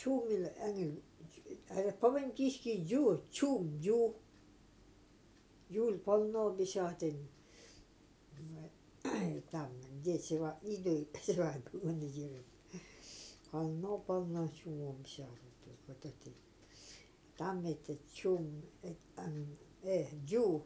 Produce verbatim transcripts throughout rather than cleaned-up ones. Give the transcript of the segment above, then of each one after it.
чумил ангел. А повен кишки джу, чум, джу. Юль полно бешатен. Там, где сева, иду, сева, гундирен. Полно, полно чумом бешатен. Вот это. Там это чум, э, джу,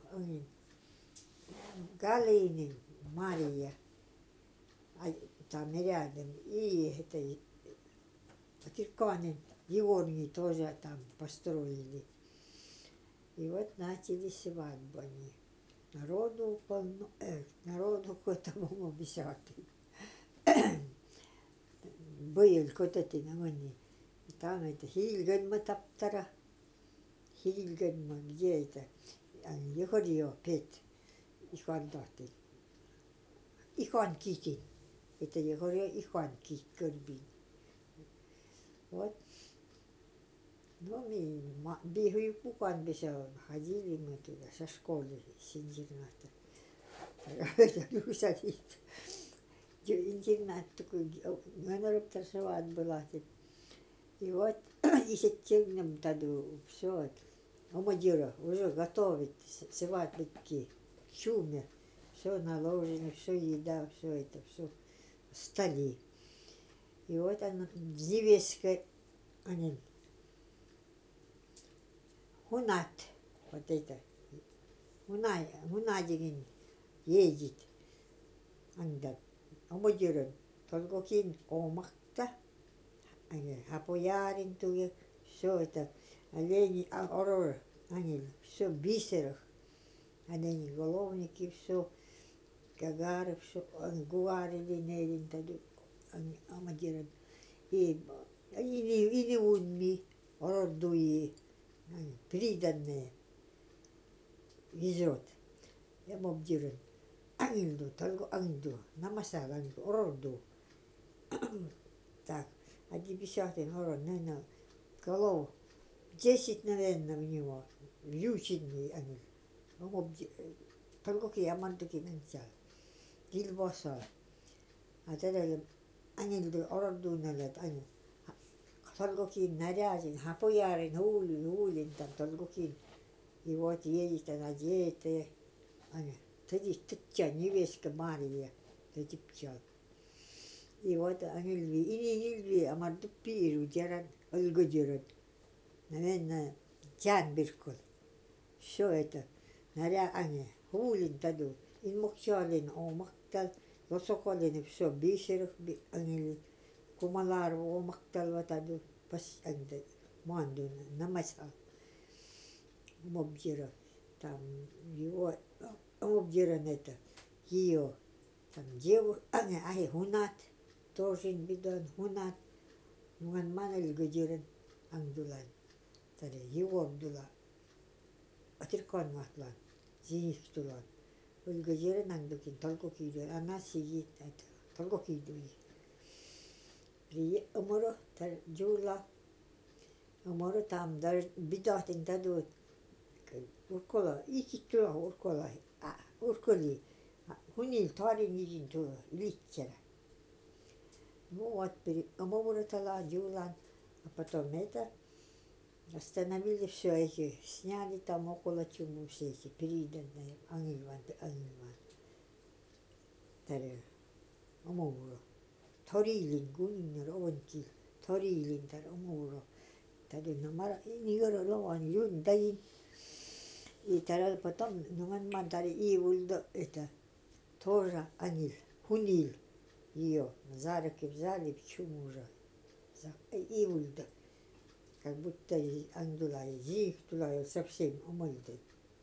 Галинин, Мария. А там рядом. И это Тирканин, Георгий тоже там построили. И вот начали свадьбу они. Народу полно, э, народу какой-то мама бесятый. Был какой-то на они. И там это Хильгенма таптара. Хильгенма, где это? Егорио петь. Ихан даты. Ихан китин. Это Егорио Ихан кит горбин. Вот. Ну, мы бегаю пукан беса, ходили мы туда со школы с интерната. Садит. Интернат такой, гонороптор сват была. И вот, и сетевным таду все, омадира уже готовит сватбики, чуме, все наложено, все еда, все это, все стали. И вот она, невестка, они, Хунат, вот это, Хуна, Хунадигин едет, анда, омадира, только кин омахта. Они хапоярин туги, все это, олени, орор, они все в бисерах, олени головники, все, гагары, все, гуарили, нерин, таду, амадиран, и и не унми, ородуи, приданные, везет, я мобдиран, ангелду, только ангду, намасал ангду, ороду, так. А десятый народ, наверное, голов десять, наверное, в него, вьюченный они. Только я мантуки нанчал. Дилбоса. А тогда они ороду налет, они. Только наряден, хапоярин, хули, хулин, там только. И вот едет она одетая. Они. Тогда тытча, невестка Мария, эти пчел. И вот они льви, и не льви, а мартупиру деран, ольгодеран. Наверное, тян биркул. Все это, наря они, хулин таду, ин мокчалин, омактал, лосоколин, все, бисерах, они кумалару, омактал, вот таду, пас, они, манду, намасал. Мобдира, там, его, мобдиран это, ее, там, девушка, они, ай, хунат. Тоже бедан, хунат, муган манел гудирен, ангдулан, таре, Егордула, Атиркан матлан, Зинихтулан, Ульгудирен ангдукин, только кидуй, она сидит, это, только кидуй. При уморо, тар, джула, уморо там, даже бедатин дадут, уркола, икитула, уркола, а, урколи, хунил, тарин идин ту, литчера. Ну вот, омовратала, дюлан, а потом это, остановили все эти, сняли там около чуму все эти, переданные, ангельван, ангельван. Таре, омовро, торилин, гунинер, овенкил, торилин, таре, омовро. Таре, намара, нигера, лован, юн, даин. И таре, потом, нуманман, таре, и вульдо, это, тоже ангель, хунил. Ее за руки взяли в чуму уже. И ульда. Как будто ангелай, зихтулай, совсем умыльды.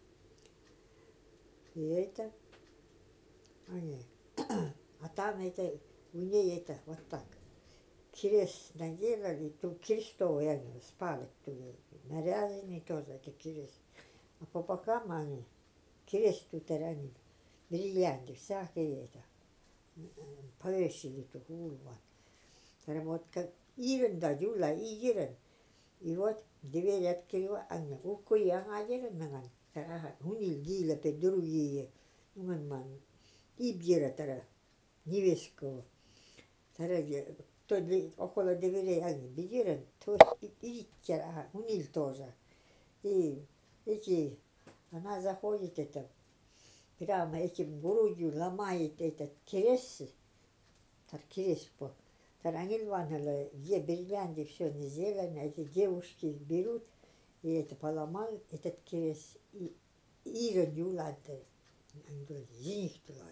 И это, они, а там это, у ней это вот так. Крест наделали, тут крестовый ангел, спалок тут, нарязанный тоже, это крест. А по бокам они, крест тут они, бриллианты, всякие это. Повесили ту хулван. Вот как ирен да дюла и ирен. И вот дверь открыла, ангел, уку я гадерен наган. Тара, хунил гила пе другие. Нуган ман. И бьера тара, невестково. Тара, Толи около дверей они бедерен, то идите, а у них тоже. И эти, она заходит, это, прямо этим грудью ломает этот крест, так крест по. Таранил ванала, где Берлянде все не зелено, эти девушки берут, и это поломал этот крест, и Ирон Юлантер, они говорят, жених туда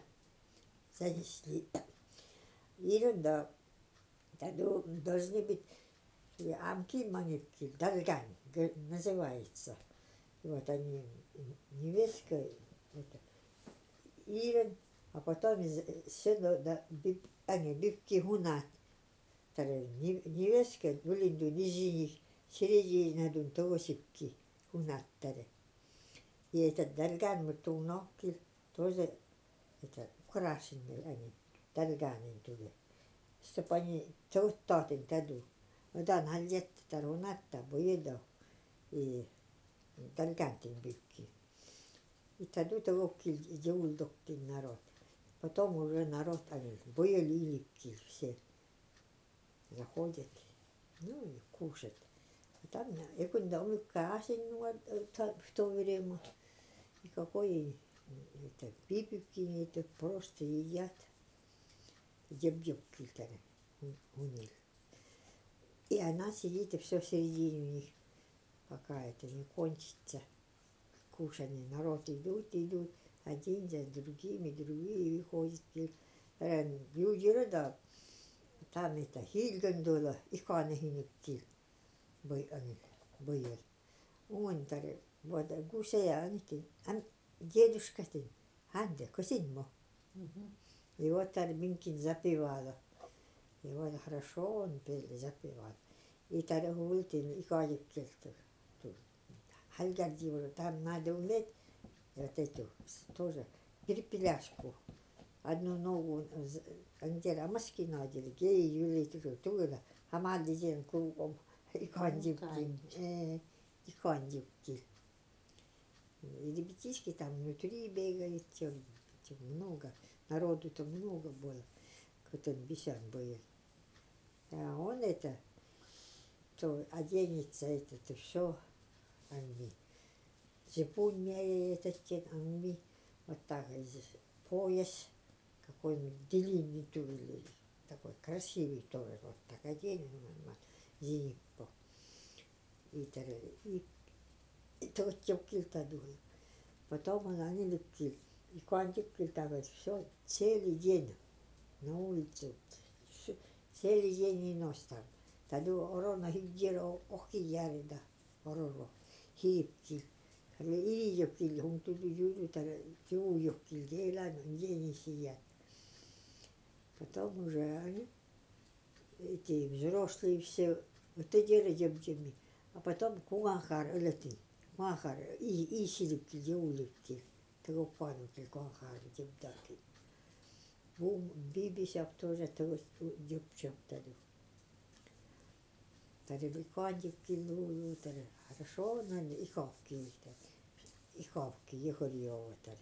занесли. Ирон, да, должны быть амки манипки, Дарган называется. И вот они, невестка, это, Ирон, а потом сено, да, они бибки гунат. Невестка, вылинду, не жених, середина дун тогосипки гунаттаре. И этот Дарган мутунокки тоже это украшенные они, Дарганы туда. Чтоб они тауттаатин таду. Одан хальетта тарунатта боедо и Даргантин бибки. И таду тогокки жеулдоктин народ. Потом уже народ они боели липки все. Заходят, ну и кушать. А там, я когда умыка асень, ну, в то время, и какой это пипипки, это просто едят. Дебдюбки-то у них. И она сидит, и все в середине у них, пока это не кончится. Кушание, народ идут, идут, один за другими, другие выходят. Люди, да, там это Хильгандула, и Канахинуктил, боел. Он таре, вот гусея, они, дедушка-тин, Анде, косинмо. И вот Тарбинкин запевала. И вот хорошо он пел, запевал. И таре гултин, и кажется, Хальгардиву, там надо уметь вот эту тоже перепеляшку. Одну ногу, андер, а маски надели, гей, юли, тугла, а мадизен кругом, и кандивкин, и кандивкин. И ребятишки там внутри бегают, много. Народу-то много было, кто бесян был. А он это, то оденется, это, то все, анми. Зипун меряет этот, анми, вот так, пояс какой-нибудь длинный тули, такой красивый тоже, вот так оденет, зиппо. И и и то тёпкил-то дул. Потом он они любкил. И квантик так все целый день на улицу, целый день и ночь там. Таду орона хиддеро охки ярида, ороро, хипкил. И юкил, он туду юду, тара тю юкил, гейла, но день сидят. Потом уже они, эти взрослые все, вот эти ребятами, а потом куанхар, элетин, куанхар, и и сидипкил, деулипкил. Того пану килкуанхар, дебдаки. Бум, бибисяп тоже того дебчап таду. Таре викандипкил, ну, таре, хорошо, но и хавки, и хавки, ехорьево таре.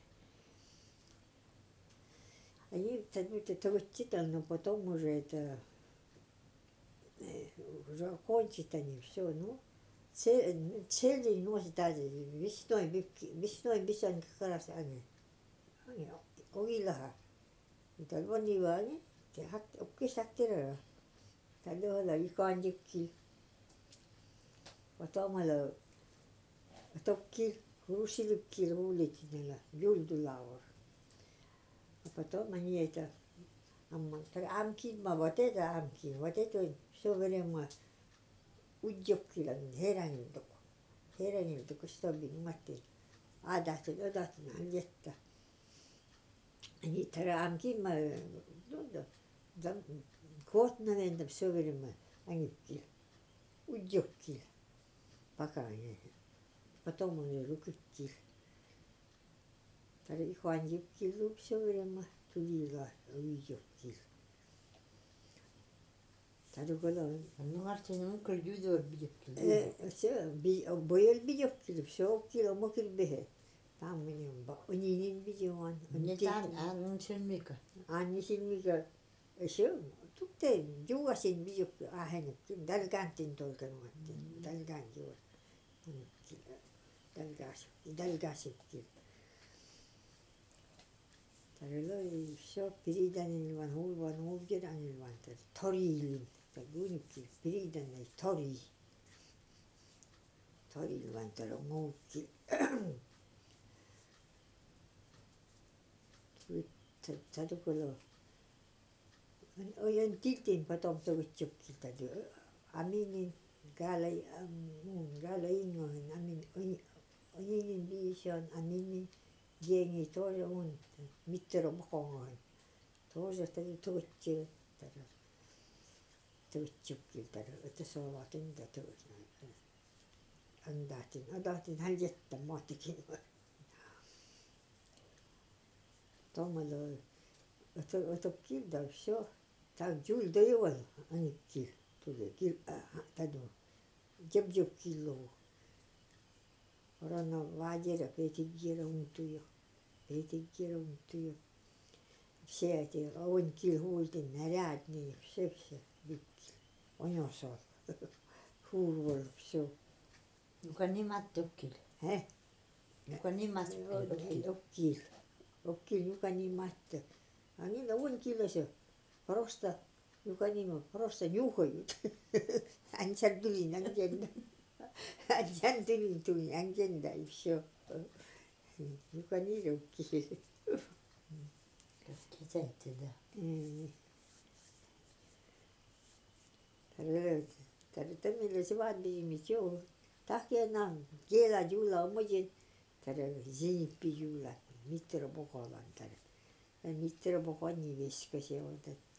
Они таду-то того читали, но потом уже это, уже окончат они все, ну, целый ночь даже, весной, весной, весной как раз они, они, огилаха. Mutta moni vaani, se hat oppi sattera. Tällä olla ikanjikki. Vatamallavatokki ruusilukki ruulitinella juldulaur. А потом они это, амки, ма вот это амки, вот это все время удёккила, херанилдук, херанилдук, чтобы маттил, адатил, адатил, алетта. Они тарамки, ма, ну да, да, год, наверное, все время они удёккил, пока они, потом он рукиккил. Тари ихуанjipкил все время тулила, уйдёккил. Тари гола. Ну, Артем, көл юдор бидепкил. Э, все, боел бидёккил, все кило мокил бехе. Там мне ба, унинин бидёван. Не тан, а он сельмика. А не сильмика, все, тут juosin viikko ahennekin dalgantin tolkanuatin dalgan juo annettiin dalgas dalgasitkin tarilla oli se piridanin van hulvan ulkedanin van torillin tagunkin piridanin tori toril van taro muukki tatukolo ojen tiltin potom togitsukki tadu aminin galai mun galai ingohin amin ojinin viision aminin gengi toja un mittero mokongohin toja tadu togitsi tadu togitsukki tadu että sovatin tadu andatin adatin haljetta muotikin tomalo että että kilda sho tag jul doyol anikki tuli kil tadu jeb jeb kilo orana vajera petigira untujo petigira untujo se että on kil huultin närät niin se se vikki onosol huulvol so Joka nimat okkil. he Joka nimat okkil. okkil okkil joka nimat anilla on kilo se prosta joka nimi prosta juhojut anjan tuli anjan anjan tuli tuli anjan daisho joka ni okkil Kisäyttä. tarille tarille mille se vaat bismis jo tahkena kiela juula omojin tarille zinippi juula mittero pokolan tarille mittero pokoni viska se on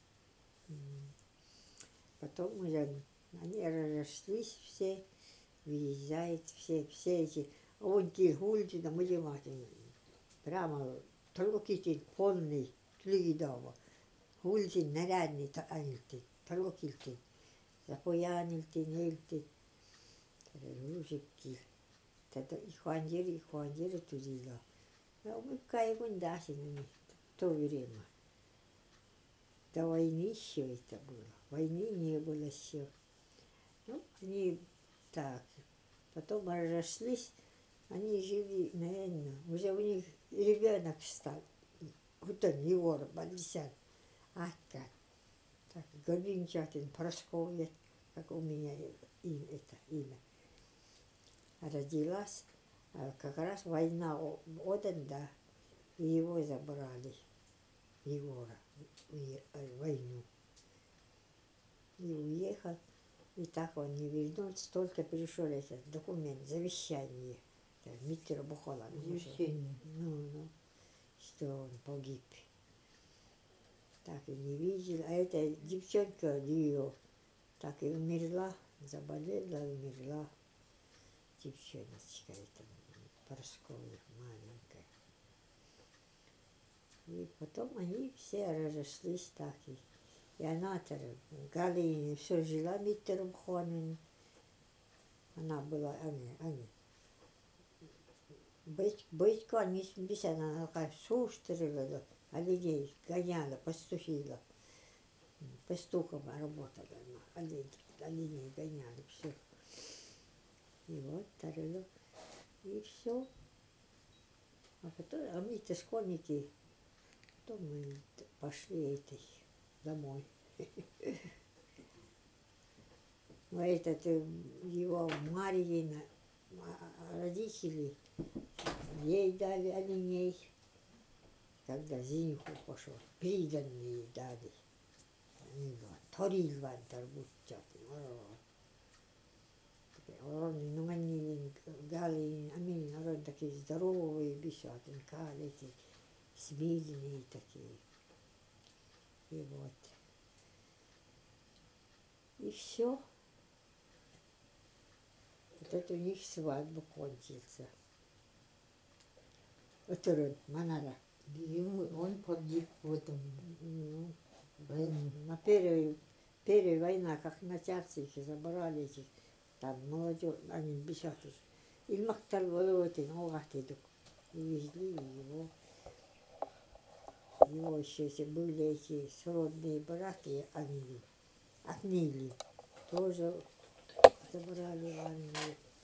потом уже они разошлись все выезжают все все эти он кил хулти да мы жематин прямо только китин полный тлигидава хултин нарядный анилтин только килтин запоянилтин элтин ruusikki tätä ihwanjeri ihwanjeri tulilla no mikka ei kun dasin niin tovirema ta vai niissio ita bulla vai niin nie bulla sio no ni tak потом разошлись они жили наверное уже у них ребенок стал хутон Егор Бальдисян Атка так Горбинчатин Просковья как у меня имя это имя родилась, как раз война оданда, и его забрали, Егора, в войну. И уехал, и так он не вернулся, только пришел этот документ, завещание, Миттера Бухола. Завещание. Ну, ну, что он погиб. Так и не видел, а эта девчонка ее так и умерла, заболела, умерла. Девчоночка это Поросковья маленькая. И потом они все разошлись так и, и она Галине все жила Миттером Хонен. Она была, они, они. Быть, быть, конечно, без она такая суштрила, оленей гоняла, пастухила. Пастухом работала она, олень, оленей гоняли, все. И вот тарело, и все. А потом, а мы-то школьники, потом мы пошли этой домой. Но этот его Марьина родители ей дали оленей, когда Зиниху пошел, приданные дали. Они говорят, торил ван тарбутчат. Он нуганнин галин амин орон такие здоровые бесятин калити смиренные такие и вот и все вот это у них свадьба кончится это Манара Он погиб в этом ну, войне. на первой первой война как начаться их забрали этих там молодежь, они бесятые. И мактал волотин, огатидук. И везли его. его еще если были эти сродные братья, они, отняли. Тоже забрали в армию.